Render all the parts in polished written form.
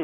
looking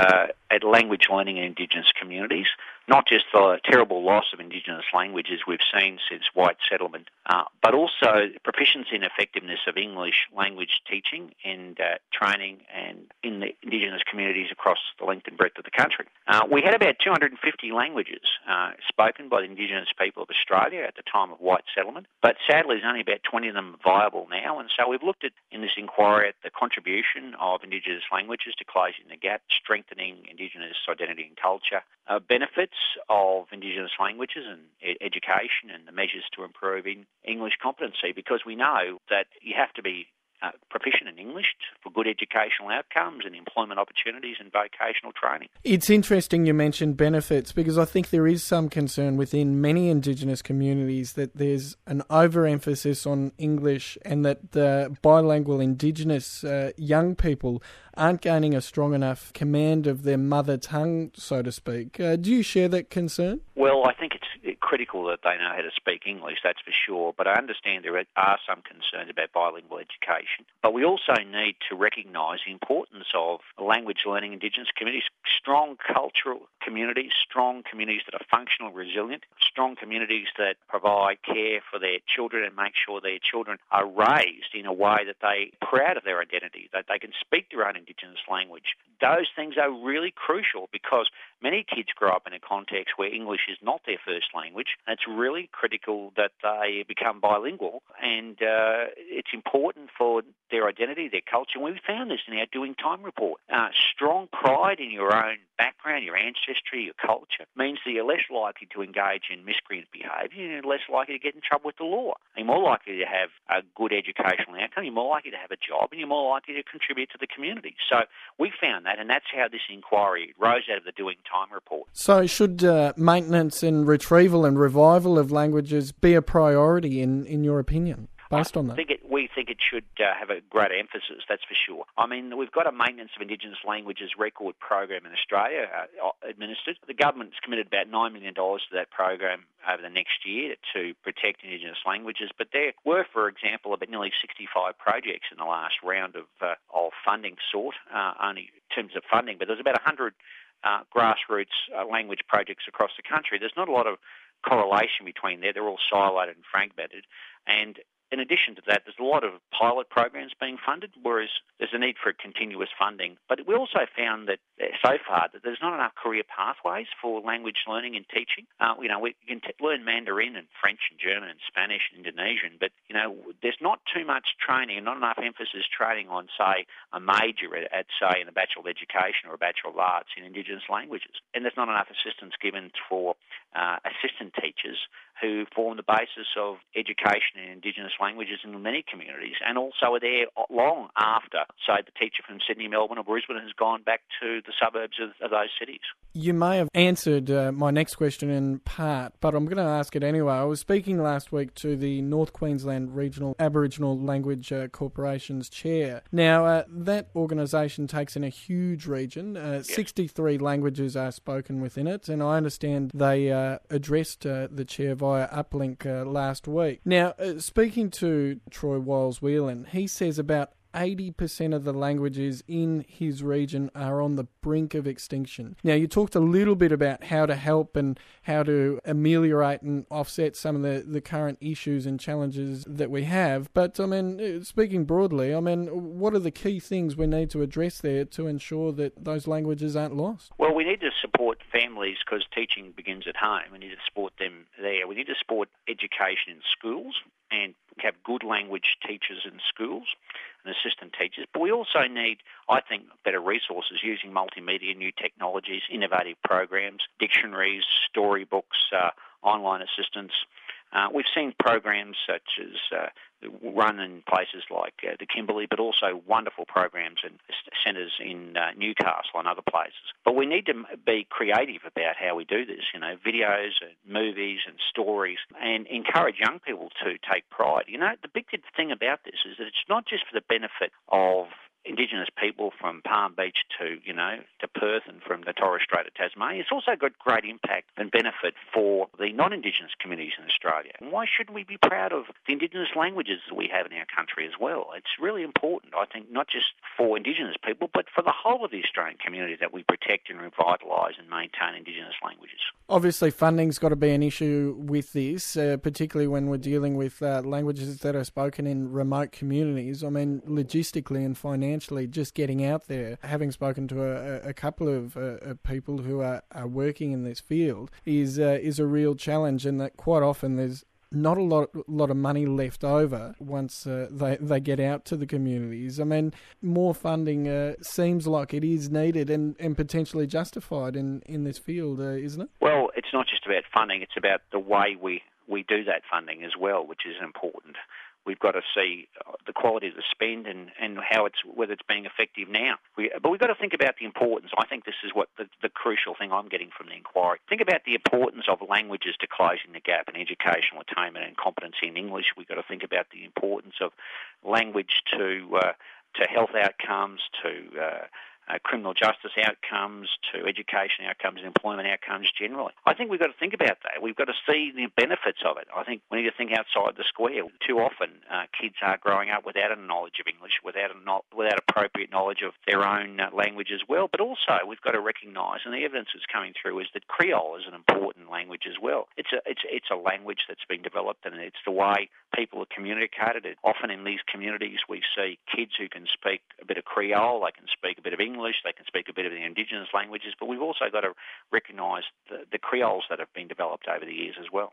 at language learning in Indigenous communities, not just the terrible loss of Indigenous languages we've seen since white settlement, but also proficiency and effectiveness of English language teaching and training and in the Indigenous communities across the length and breadth of the country. We had about 250 languages spoken by the Indigenous people of Australia at the time of white settlement, but sadly there's only about 20 of them viable now, and so we've looked at, in this inquiry, at the contribution of Indigenous languages to closing the gap, strengthening Indigenous identity and culture, benefits of Indigenous languages and education, and the measures to improving English competency, because we know that you have to be proficient in English for good educational outcomes and employment opportunities and vocational training. It's interesting you mentioned benefits, because I think there is some concern within many Indigenous communities that there's an overemphasis on English and that the bilingual Indigenous young people aren't gaining a strong enough command of their mother tongue, so to speak. Do you share that concern? Well, I think it's critical that they know how to speak English, that's for sure, but I understand there are some concerns about bilingual education. But we also need to recognise the importance of language learning in Indigenous communities, strong cultural communities, strong communities that are functional, resilient, strong communities that provide care for their children and make sure their children are raised in a way that they are proud of their identity, that they can speak their own Indigenous language. Those things are really crucial because many kids grow up in a context where English is not their first language, and it's really critical that they become bilingual, and it's important for their identity, their culture. And we found this in our Doing Time report. Strong pride in your own background, your ancestry, your culture, means that you're less likely to engage in miscreant behaviour, you're less likely to get in trouble with the law. You're more likely to have a good educational outcome, you're more likely to have a job, and you're more likely to contribute to the community. So we found that, and that's how this inquiry rose out of the Doing Time report. So should maintenance and retrieval and revival of languages be a priority in your opinion, based on that? We think it should have a greater emphasis, that's for sure. I mean, we've got a Maintenance of Indigenous Languages record program in Australia administered. The government's committed about $9 million to that program over the next year to protect Indigenous languages, but there were, for example, about nearly 65 projects in the last round of funding sought, only in terms of funding, but there's about 100 grassroots language projects across the country. There's not a lot of correlation between there. They're all siloed and fragmented, and in addition to that, there's a lot of pilot programs being funded, whereas there's a need for continuous funding. But we also found that so far that there's not enough career pathways for language learning and teaching. We can learn Mandarin and French and German and Spanish and Indonesian, but there's not too much training and not enough emphasis training on, say, a major at say, in a Bachelor of Education or a Bachelor of Arts in Indigenous languages. And there's not enough assistance given for assistant teachers who form the basis of education in Indigenous languages in many communities, and also are there long after, say, the teacher from Sydney, Melbourne or Brisbane has gone back to the suburbs of those cities. You may have answered my next question in part, but I'm going to ask it anyway. I was speaking last week to the North Queensland Regional Aboriginal Language Corporation's chair. Now, that organisation takes in a huge region. 63 languages are spoken within it, and I understand they addressed the chair via uplink last week. Now, speaking to Troy Wiles-Whelan, he says about 80% of the languages in his region are on the brink of extinction. Now, you talked a little bit about how to help and how to ameliorate and offset some of the current issues and challenges that we have. But, I mean, speaking broadly, I mean, what are the key things we need to address there to ensure that those languages aren't lost? Well, we need to support families because teaching begins at home. We need to support them there. We need to support education in schools and have good language teachers in schools and assistant teachers. But we also need, I think, better resources using multimedia, new technologies, innovative programs, dictionaries, storybooks, online assistance. We've seen programs such as run in places like the Kimberley, but also wonderful programs and centres in Newcastle and other places. But we need to be creative about how we do this, videos and movies and stories, and encourage young people to take pride. The big thing about this is that it's not just for the benefit of Indigenous people from Palm Beach to Perth and from the Torres Strait of Tasmania. It's also got great impact and benefit for the non-Indigenous communities in Australia. And why shouldn't we be proud of the Indigenous languages that we have in our country as well? It's really important, I think, not just for Indigenous people, but for the whole of the Australian community that we protect and revitalise and maintain Indigenous languages. Obviously, funding's got to be an issue with this, particularly when we're dealing with languages that are spoken in remote communities. I mean, logistically and financially, just getting out there, having spoken to a couple of people who are working in this field, is a real challenge, and that quite often there's not a lot of money left over once they get out to the communities. I mean, more funding seems like it is needed and potentially justified in this field, isn't it? Well, it's not just about funding, it's about the way we do that funding as well, which is important. We've got to see the quality of the spend and whether it's being effective now. But we've got to think about the importance. I think this is what the crucial thing I'm getting from the inquiry. Think about the importance of languages to closing the gap in educational attainment and competency in English. We've got to think about the importance of language to health outcomes, to criminal justice outcomes, to education outcomes and employment outcomes generally. I think we've got to think about that. We've got to see the benefits of it. I think we need to think outside the square. Too often, kids are growing up without a knowledge of English, without appropriate knowledge of their own language as well. But also, we've got to recognise, and the evidence that's coming through is that Creole is an important language as well. It's a language that's been developed, and it's the way people are communicated. Often in these communities, we see kids who can speak a bit of Creole, they can speak a bit of English, they can speak a bit of the Indigenous languages, but we've also got to recognise the Creoles that have been developed over the years as well.